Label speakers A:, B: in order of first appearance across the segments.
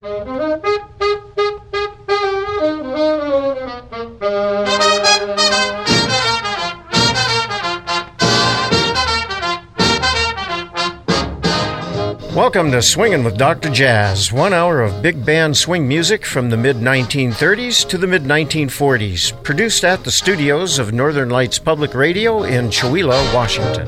A: Welcome to Swingin' with Dr. Jazz, 1 hour of big band swing music from the mid-1930s to the mid-1940s, produced at the studios of Northern Lights Public Radio in Chewelah, Washington.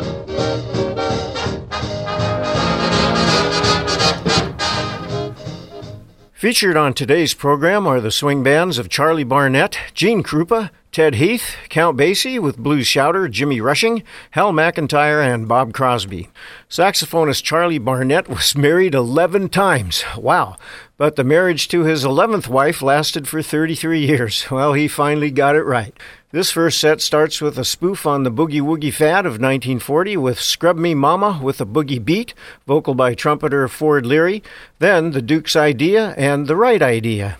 A: Featured on today's program are the swing bands of Charlie Barnett, Gene Krupa, Ted Heath, Count Basie with blues shouter Jimmy Rushing, Hal McIntyre, and Bob Crosby. Saxophonist Charlie Barnett was married 11 times. Wow. But the marriage to his 11th wife lasted for 33 years. Well, he finally got it right. This first set starts with a spoof on the Boogie Woogie fad of 1940 with Scrub Me Mama with a boogie beat, vocal by trumpeter Ford Leary, then The Duke's Idea and The Right Idea.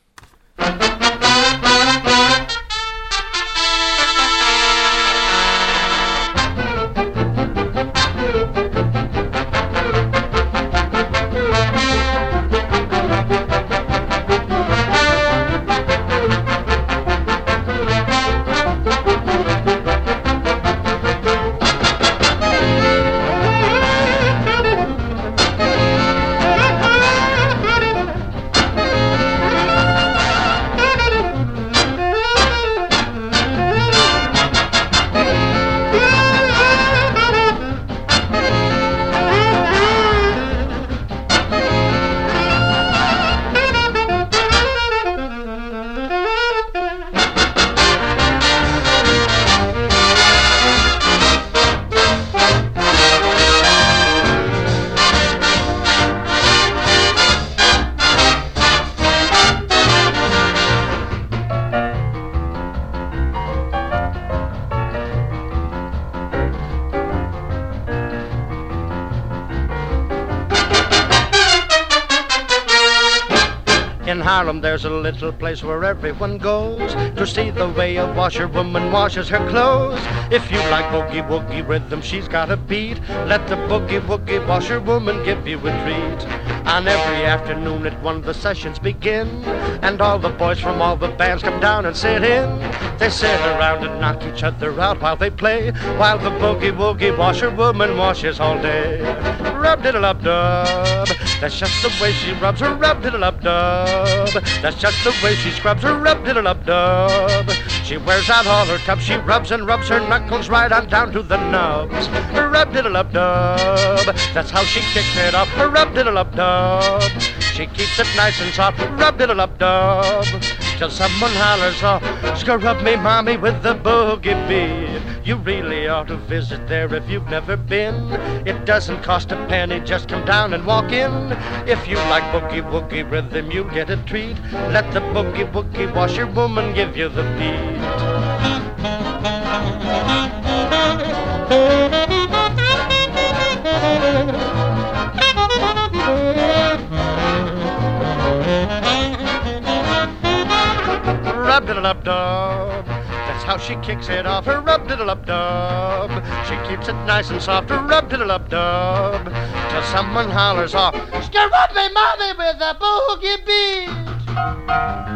B: There's a little place where everyone goes to see the way a washerwoman washes her clothes. If you like boogie woogie rhythm, she's got a beat. Let the boogie woogie washerwoman give you a treat. On every afternoon at 1 the sessions begin, and all the boys from all the bands come down and sit in. They sit around and knock each other out while they play, while the boogie woogie washerwoman washes all day. Rub-diddle-up-dub, that's just the way she rubs her. Rub-diddle-up-dub, that's just the way she scrubs her. Rub-diddle-up-dub, she wears out all her tubs. She rubs and rubs her knuckles right on down to the nubs. Rub-diddle-up-dub, that's how she kicks it off. Rub-diddle-up-dub, she keeps it nice and soft. Rub-diddle-up-dub, till someone hollers, oh, scrub me mommy with the boogie beat. You really ought to visit there if you've never been. It doesn't cost a penny, just come down and walk in. If you like boogie woogie rhythm, you'll get a treat. Let the boogie woogie washerwoman give you the beat. Rub-diddle-up-dub, that's how she kicks it off. Her rub-diddle-up-dub, she keeps it nice and soft. Her rub-diddle-up-dub, till someone hollers off, scrub me mommy with a boogie beat.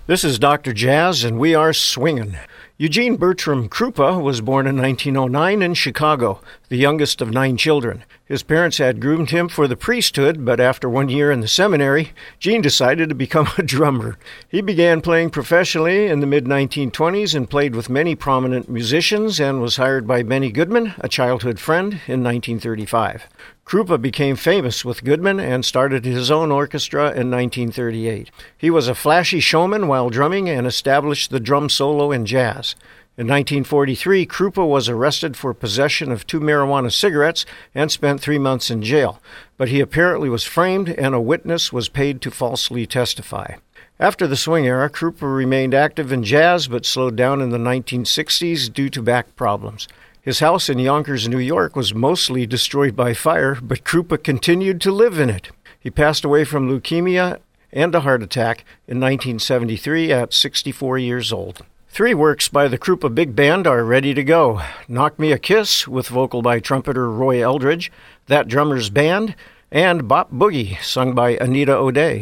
A: This is Dr. Jazz, and we are swingin'. Eugene Bertram Krupa was born in 1909 in Chicago, the youngest of 9 children. His parents had groomed him for the priesthood, but after 1 year in the seminary, Gene decided to become a drummer. He began playing professionally in the mid-1920s and played with many prominent musicians and was hired by Benny Goodman, a childhood friend, in 1935. Krupa became famous with Goodman and started his own orchestra in 1938. He was a flashy showman while drumming and established the drum solo in jazz. In 1943, Krupa was arrested for possession of 2 marijuana cigarettes and spent 3 months in jail, but he apparently was framed and a witness was paid to falsely testify. After the swing era, Krupa remained active in jazz but slowed down in the 1960s due to back problems. His house in Yonkers, New York was mostly destroyed by fire, but Krupa continued to live in it. He passed away from leukemia and a heart attack in 1973 at 64 years old. 3 works by the Krupa Big Band are ready to go. Knock Me a Kiss, with vocal by trumpeter Roy Eldridge, That Drummer's Band, and Bop Boogie, sung by Anita O'Day.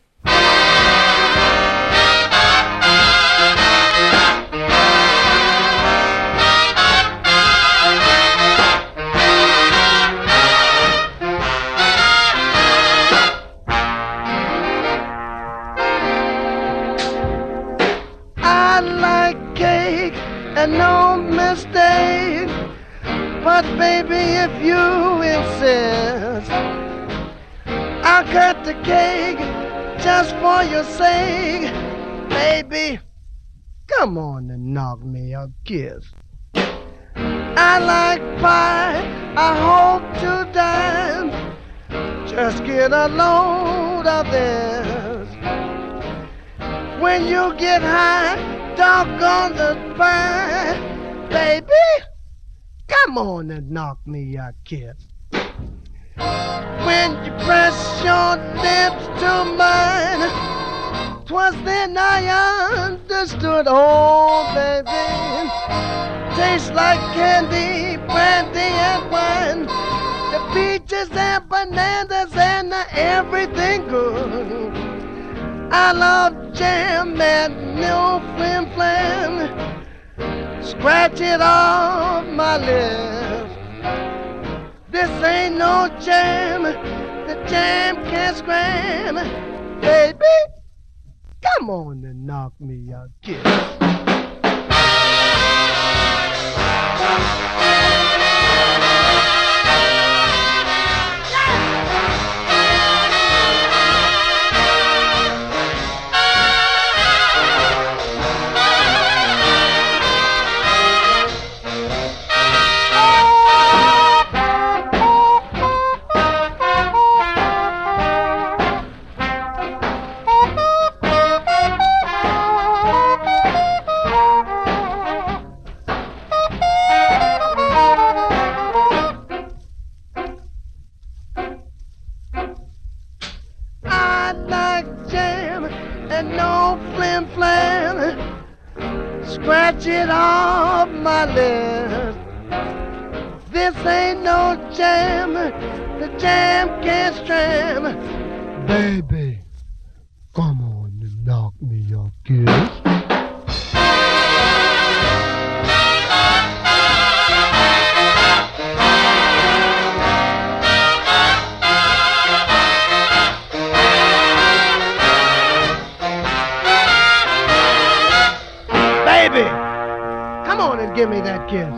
C: No mistake, but baby, if you insist, I'll cut the cake just for your sake. Baby, come on and knock me a kiss. I like pie, I hope to dine. Just get a load of this. When you get high, doggone the pie. Baby, come on and knock me a kiss. When you press your lips to mine, 'twas then I understood, oh baby, tastes like candy, brandy and wine, the peaches and bananas and everything good. I love jam and no flim flam. Scratch it off my lips. This ain't no jam. The jam can't scram. Baby, come on and knock me a kiss. Scratch it off my lips. This ain't no jam. The jam can't stram. Baby, come on and knock me a kiss. Come on and give me that kiss.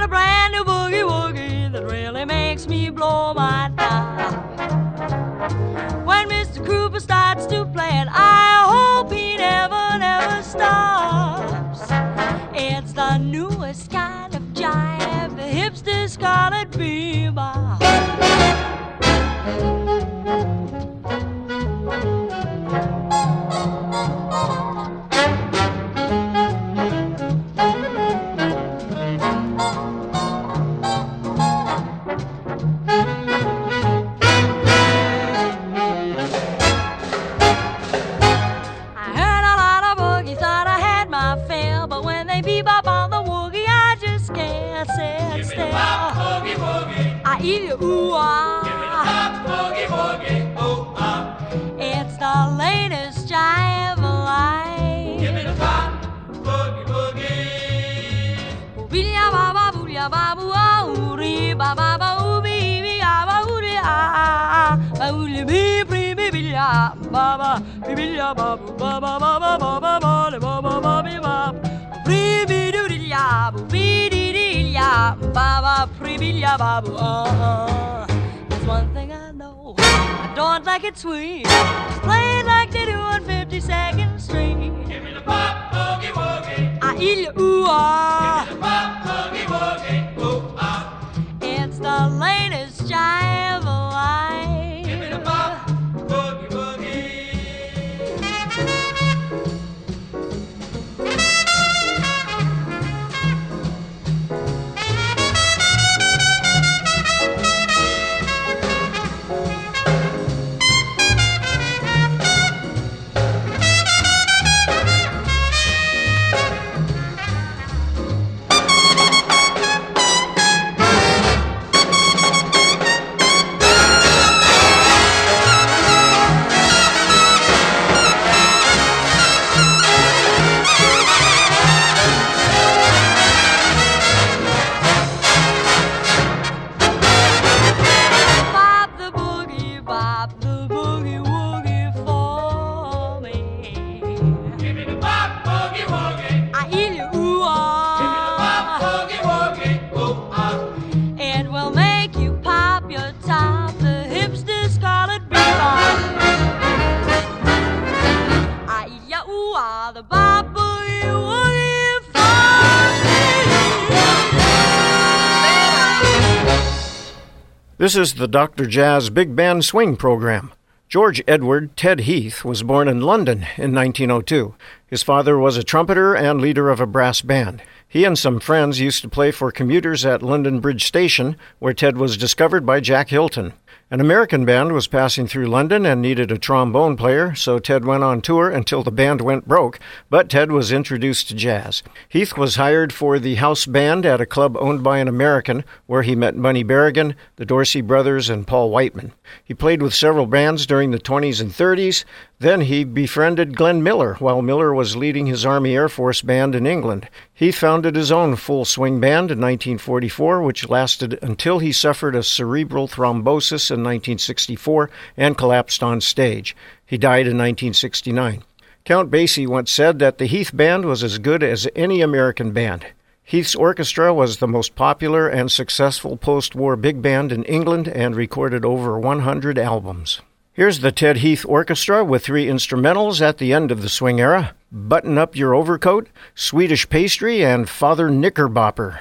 D: a brand new boogie woogie that really makes me blow my top. When Mr. Cooper starts to play it, I hope he never, never stops. It's the newest kind of jive, the hipsters call it bebop. Ooh-ah. Give me the pop, boogie, boogie, ooh-ah. It's the latest jive line. Give me the pop, boogie, boogie. Booby-ya-ba-ba, booby-ya-ba-boo-ah-oorie-ba-ba-ba, ooby-ya-ba-oorie-ah. Oolie-bee-bree-bee-bee-ya-ba-ba, bee-bee-ya-ba-boo-ba-ba-ba-ba-ba-ba-ba-ba-ba-ba-ba-ba-ba. Bree-bee-doo-dee-ya, boo-bee-dee-dee-ya, ba-ba, bree-bee-ya-ba-boo, There's one thing I know, I don't like it sweet. Just play it like they do on 52nd Street. Give me the pop, boogie, woogie. I eat you, ooh-ah. Give me the pop, boogie, woogie, ooh-ah. It's the latest jive line. Give me the pop, boogie, woogie.
A: This is the Dr. Jazz Big Band Swing Program. George Edward Ted Heath was born in London in 1902. His father was a trumpeter and leader of a brass band. He and some friends used to play for commuters at London Bridge Station, where Ted was discovered by Jack Hilton. An American band was passing through London and needed a trombone player, so Ted went on tour until the band went broke, but Ted was introduced to jazz. Heath was hired for the house band at a club owned by an American, where he met Bunny Berrigan, the Dorsey Brothers, and Paul Whiteman. He played with several bands during the 20s and 30s. Then he befriended Glenn Miller while Miller was leading his Army Air Force band in England. He founded his own full swing band in 1944, which lasted until he suffered a cerebral thrombosis in 1964 and collapsed on stage. He died in 1969. Count Basie once said that the Heath Band was as good as any American band. Heath's orchestra was the most popular and successful post-war big band in England and recorded over 100 albums. Here's the Ted Heath Orchestra with 3 instrumentals at the end of the swing era: Button Up Your Overcoat, Swedish Pastry, and Father Knickerbopper.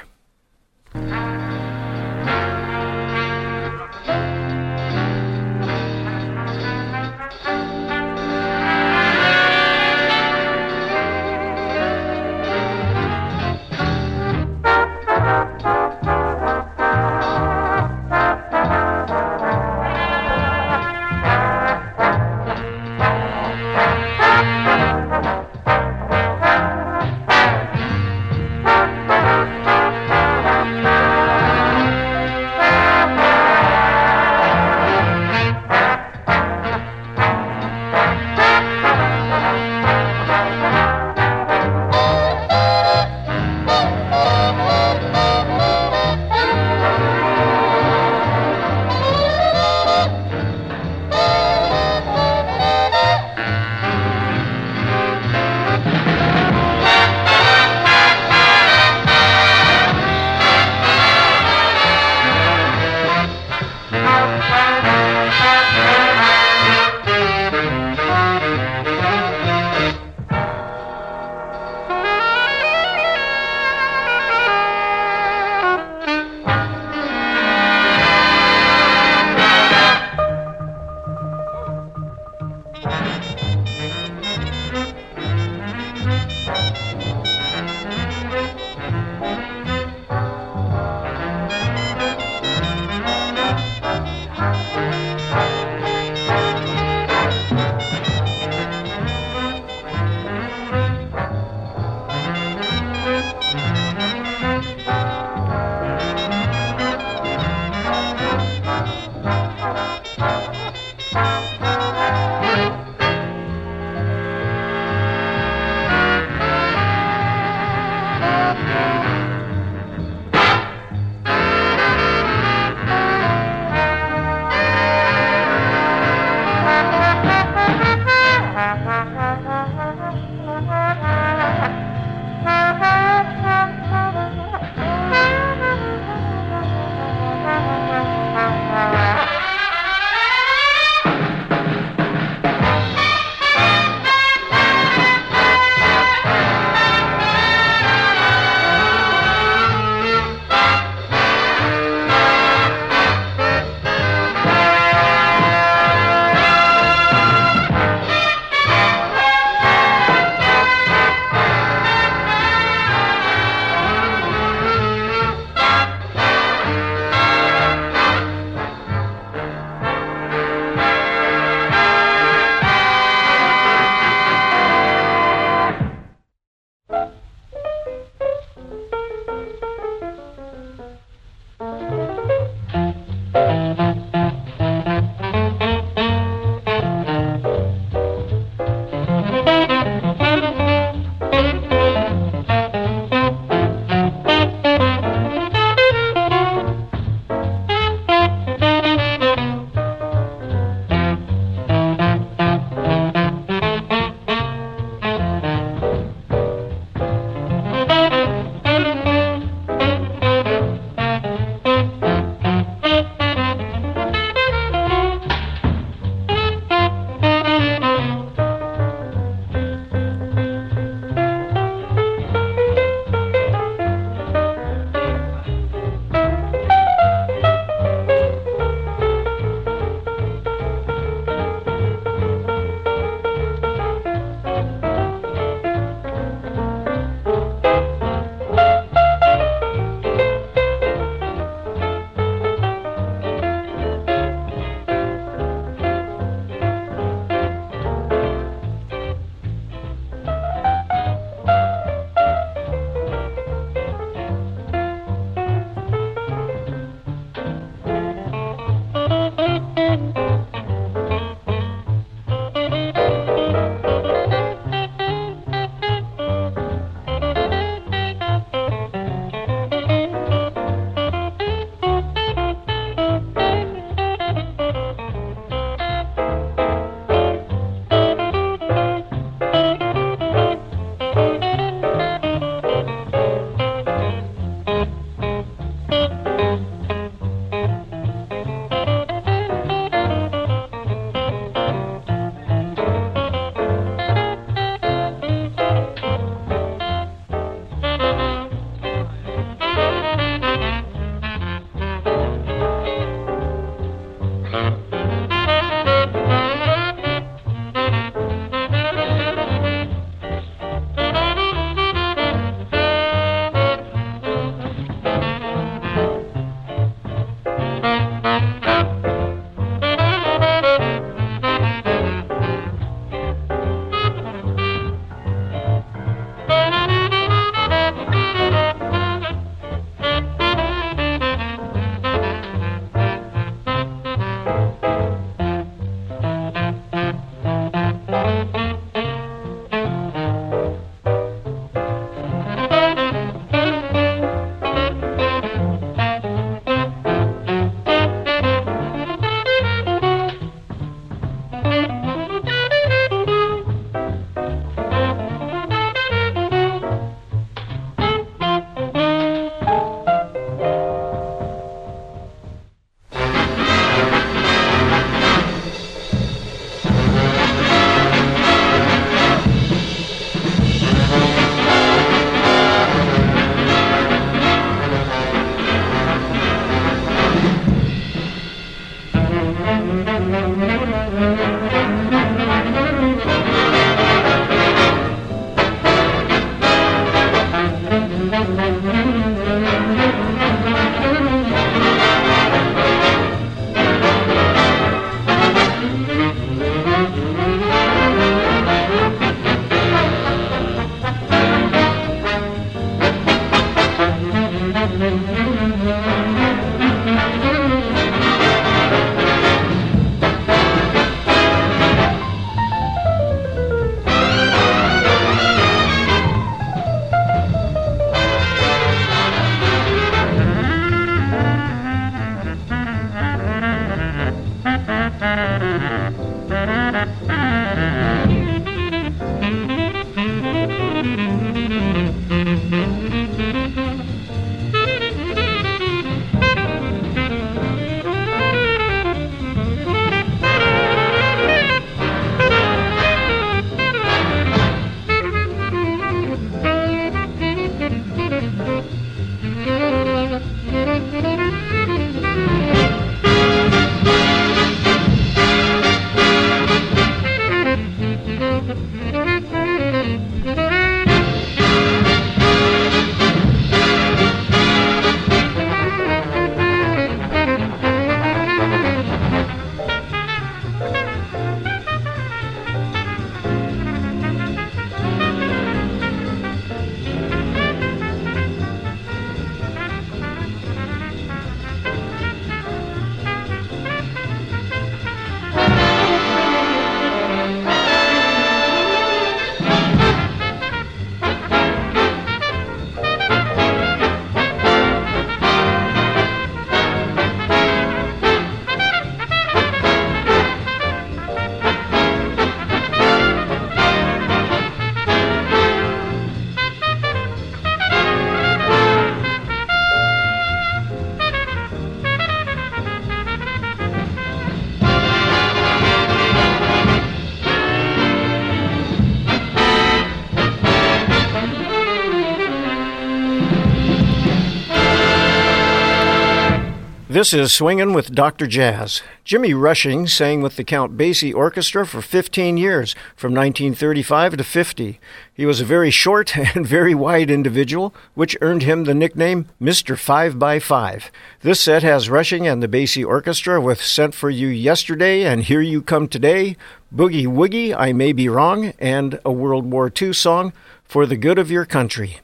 A: This is Swingin' with Dr. Jazz. Jimmy Rushing sang with the Count Basie Orchestra for 15 years, from 1935 to 50. He was a very short and very wide individual, which earned him the nickname Mr. 5x5. This set has Rushing and the Basie Orchestra with Sent for You Yesterday and Here You Come Today, Boogie Woogie, I May Be Wrong, and a World War II song, For the Good of Your Country.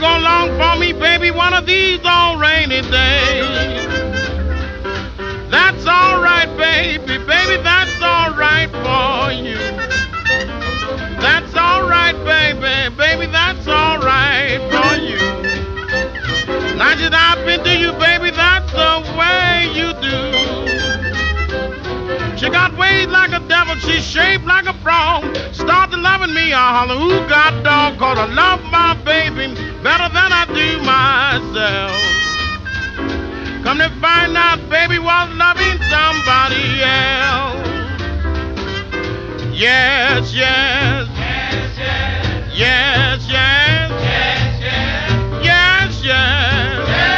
E: gonna long for me, baby, one of these old rainy days. That's all right, baby, baby, that's all right for you. That's all right, baby, baby, that's all right for you. Now that I've been to you, baby, that's the way you do. She got ways like a devil, she's shaped like a frog. Started loving me, I holler, who got dog? 'Cause I love my baby better than I do myself. Come to find out, baby was loving somebody else. Yes, yes. Yes, yes. Yes, yes. Yes, yes. Yes, yes.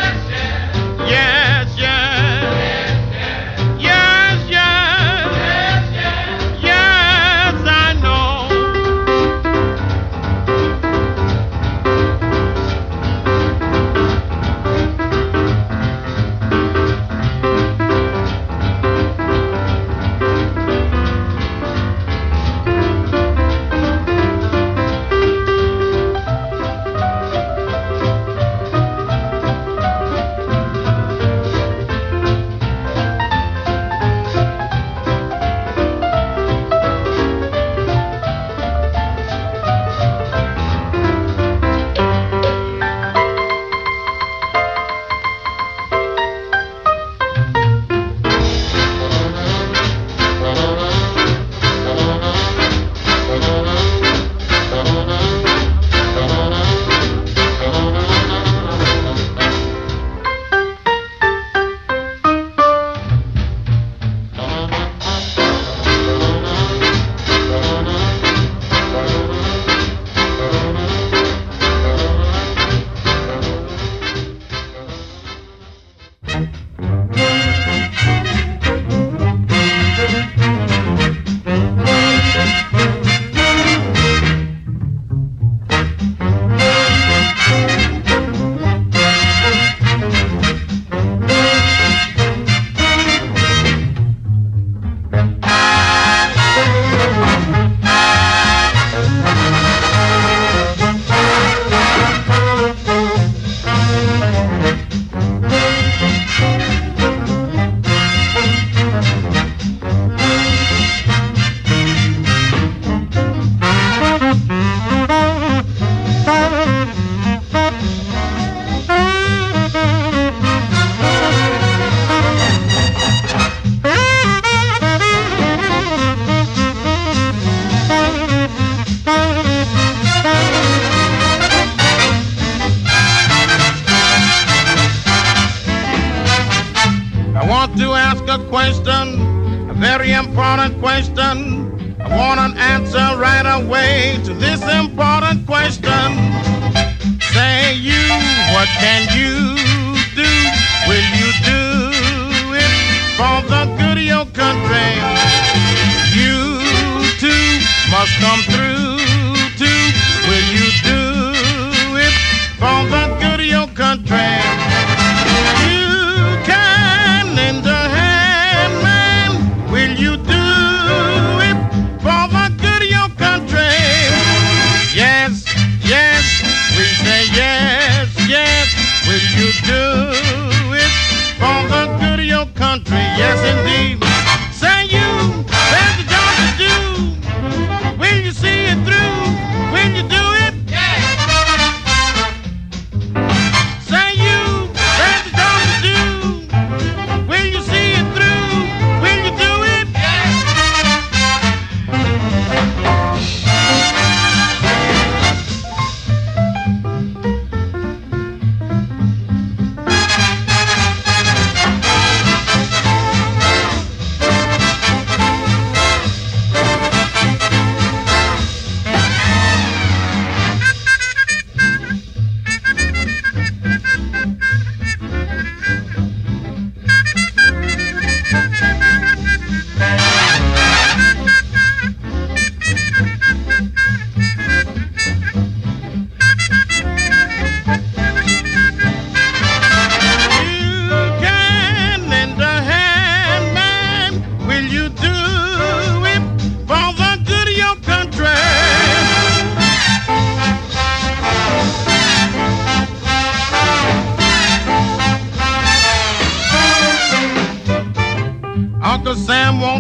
E: Yes, yes. Yes, yes. Yes, I know. Question. I want an answer right away to this important question. Say you, what can you do? Will you do it for the good of your country? You too must come through too. Will you do it for the good of your country? You can lend a hand, man. Will you do for the good of your country? Yes, yes, we say yes, yes. Will you do it for the good of your country? Yes, indeed. Say you, there's the job to do. Will you see it through? Will you do it? Yes. Say you, there's the job to do. Will you see it through? Will you do it?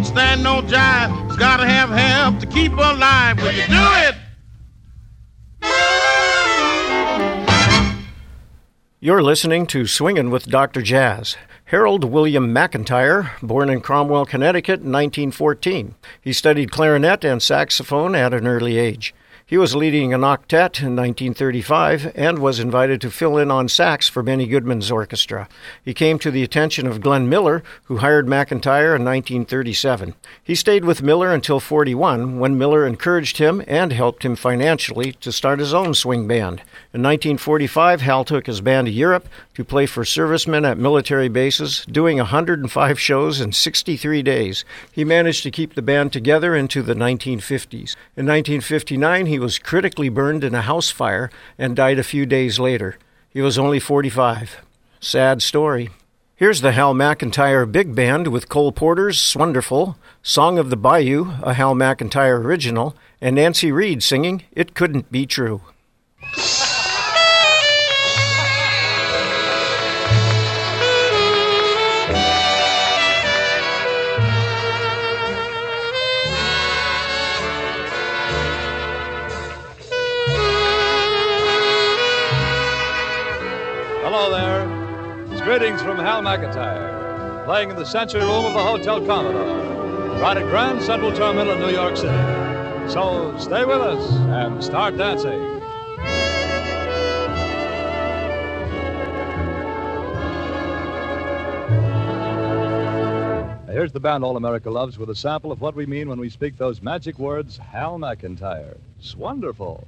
E: won't stand no jive. He's gotta have help to keep alive. Will you do it?
A: You're listening to Swingin' with Dr. Jazz. Harold William McIntyre, born in Cromwell, Connecticut in 1914. He studied clarinet and saxophone at an early age. He was leading an octet in 1935 and was invited to fill in on sax for Benny Goodman's orchestra. He came to the attention of Glenn Miller, who hired McIntyre in 1937. He stayed with Miller until 41, when Miller encouraged him and helped him financially to start his own swing band. In 1945, Hal took his band to Europe to play for servicemen at military bases, doing 105 shows in 63 days. He managed to keep the band together into the 1950s. In 1959, he was critically burned in a house fire and died a few days later. He was only 45. Sad story. Here's the Hal McIntyre Big Band with Cole Porter's Swonderful, Song of the Bayou, a Hal McIntyre original, and Nancy Reed singing It Couldn't Be True.
F: Hello there. It's greetings from Hal McIntyre, playing in the Century Room of the Hotel Commodore, right at Grand Central Terminal in New York City. So stay with us and start dancing. Here's the band All America Loves with a sample of what we mean when we speak those magic words, Hal McIntyre. It's wonderful.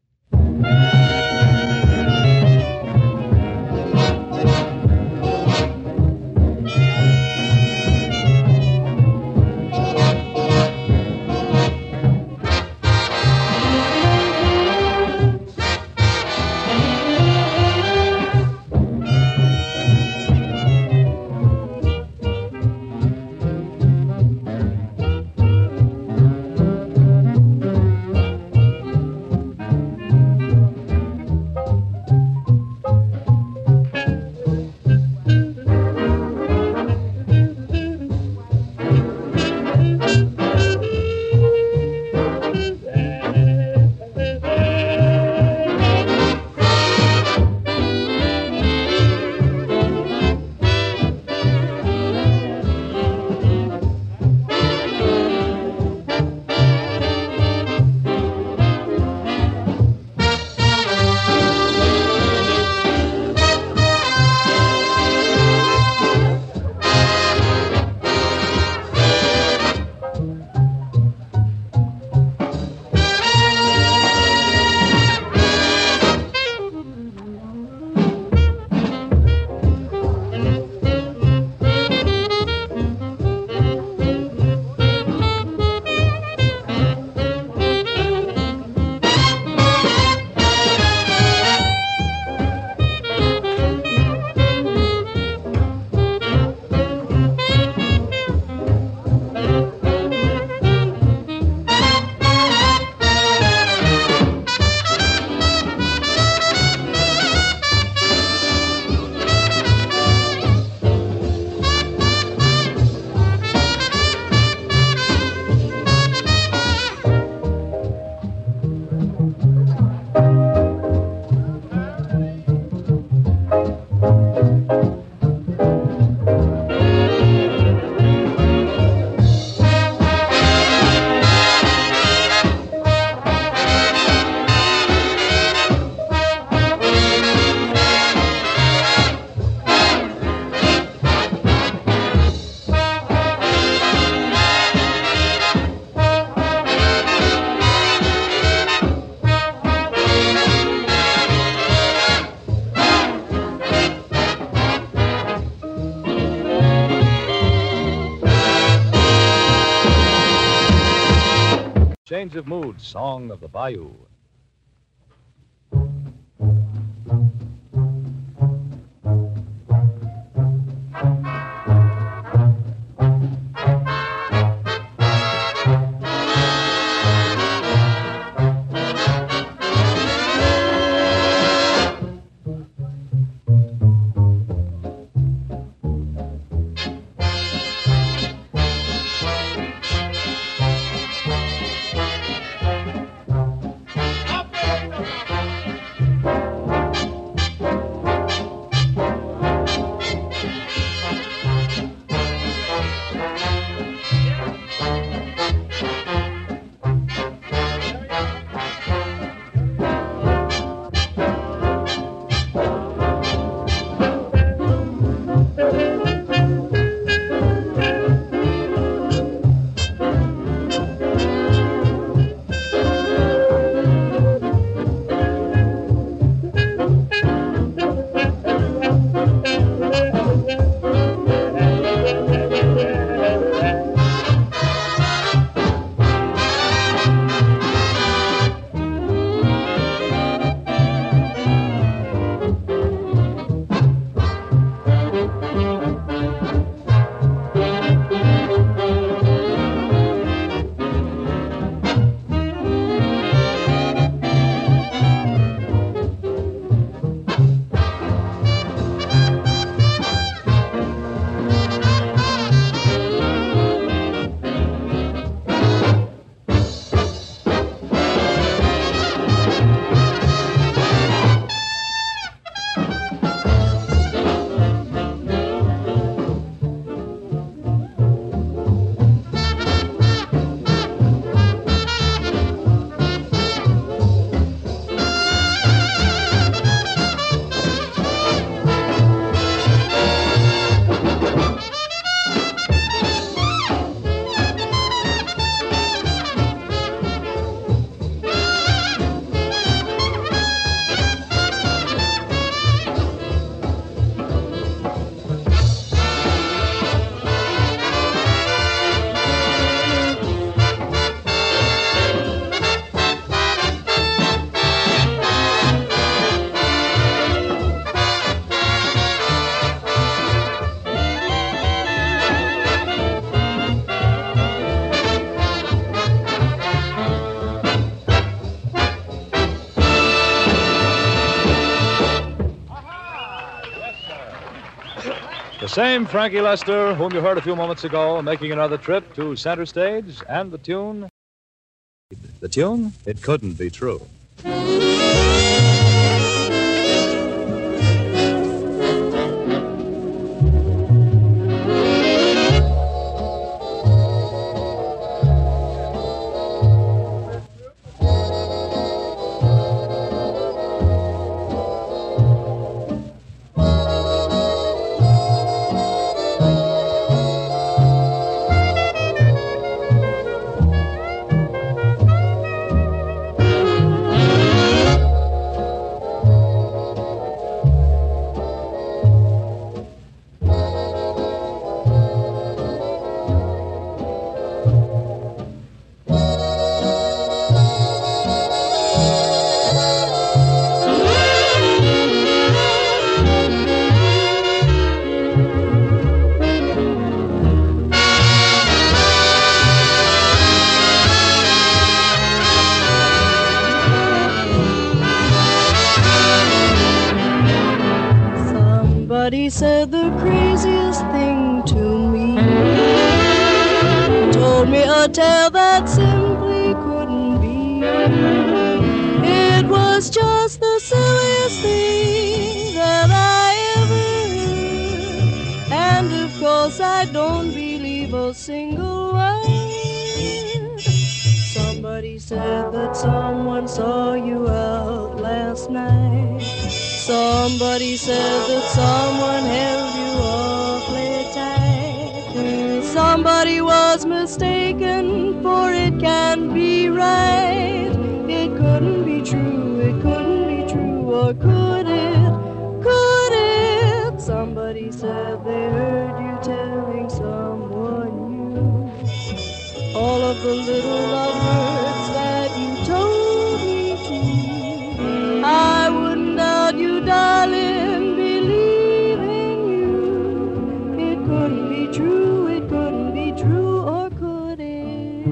F: Change of Mood, Song of the Bayou. The same Frankie Lester, whom you heard a few moments ago, making another trip to center stage, and the tune... The tune? It couldn't be true.
D: Somebody said the craziest thing to me. Told me a tale that simply couldn't be. It was just the silliest thing that I ever heard. And of course I don't believe a single word. Somebody said that someone saw you out last night. Somebody said that someone held you awfully tight. Somebody was mistaken, for it can't be right. It couldn't be true, it couldn't be true, or could it? Could it? Somebody said they heard you telling someone new all of the little lovebirds that you told me to. I wouldn't doubt you, darling, believe in you. It couldn't be true, it couldn't be true, or could it?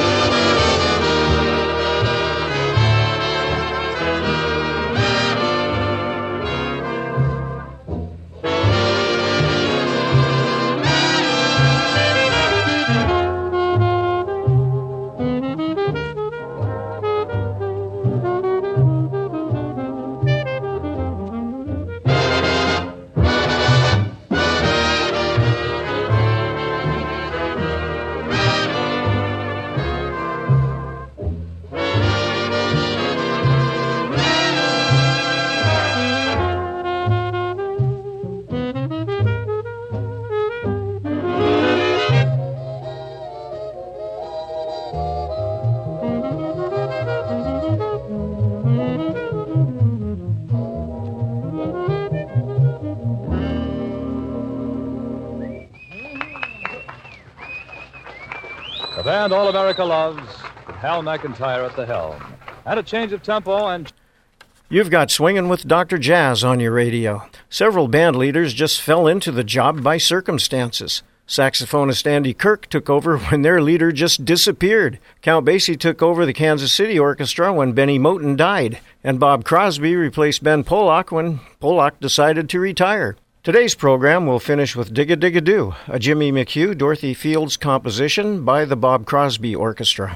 F: The band All America loves, with Hal McIntyre at the helm. And a change of tempo and...
A: You've got Swingin' with Dr. Jazz on your radio. Several band leaders just fell into the job by circumstances. Saxophonist Andy Kirk took over when their leader just disappeared. Count Basie took over the Kansas City Orchestra when Benny Moten died. And Bob Crosby replaced Ben Pollock when Pollock decided to retire. Today's program will finish with Dig-a-Dig-a-Doo, a Jimmy McHugh, Dorothy Fields composition by the Bob Crosby Orchestra.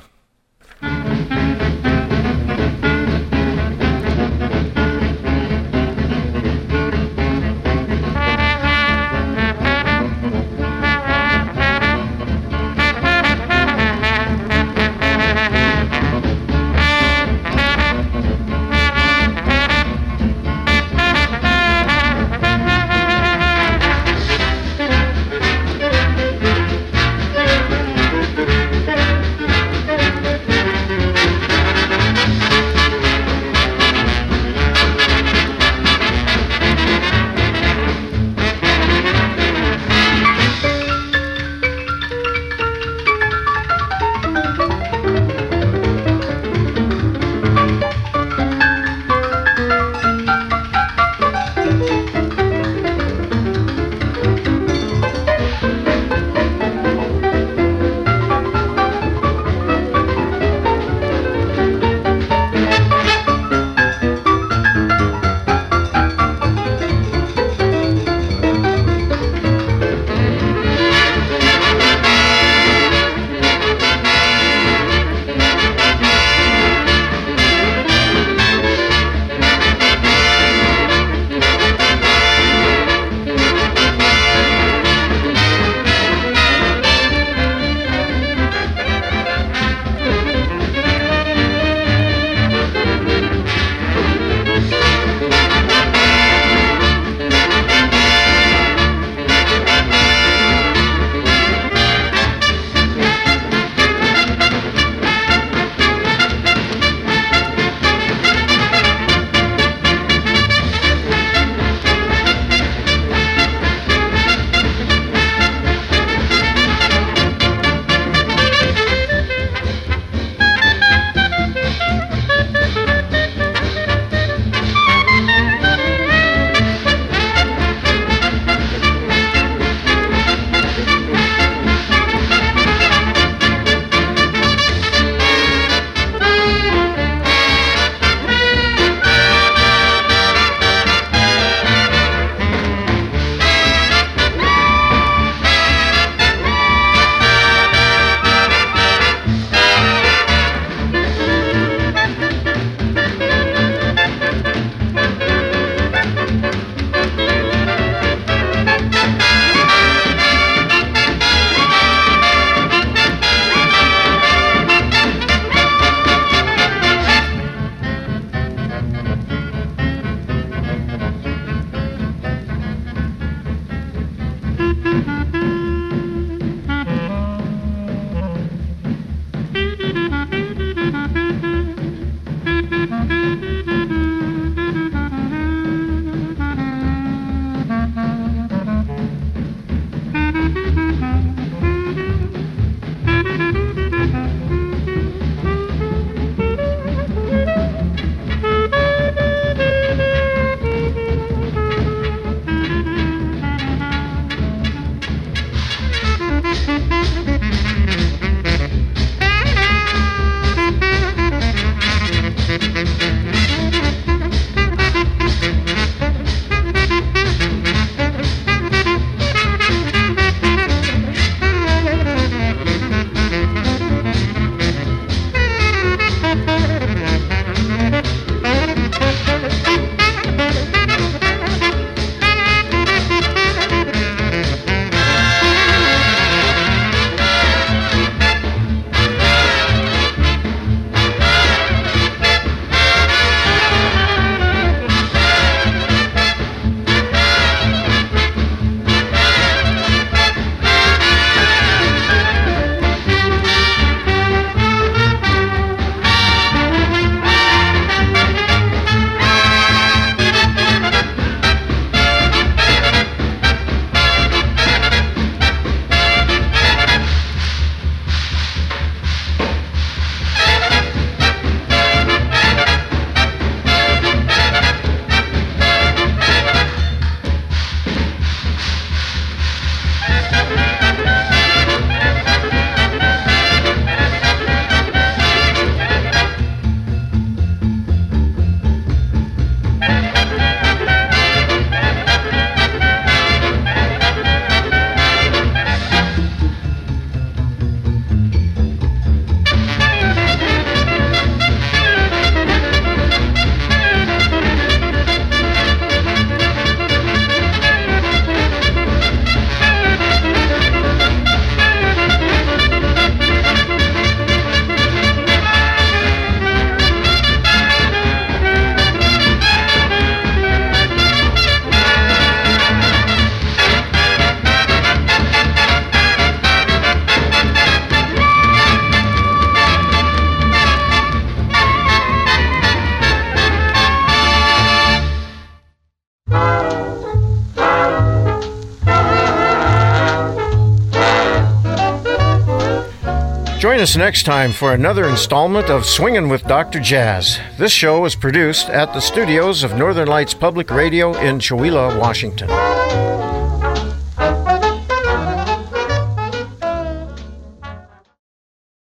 A: us next time for another installment of Swingin' with Dr. Jazz. This show is produced at the studios of Northern Lights Public Radio in Chewelah, Washington.